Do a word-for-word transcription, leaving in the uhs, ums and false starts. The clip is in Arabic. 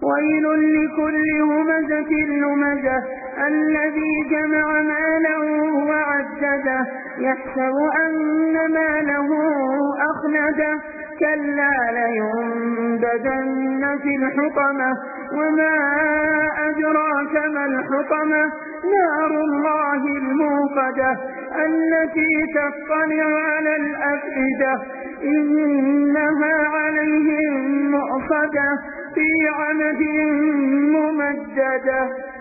ويل لكل همزة لمزة الذي جمع ماله وعدده يحسب أن ماله أخلده كلا لينبذن في الحطمة وما أدراك ما الحطمة نار الله الموقدة التي تطلع على الأفئدة إنها عليهم مؤصدة في عمد ممددة.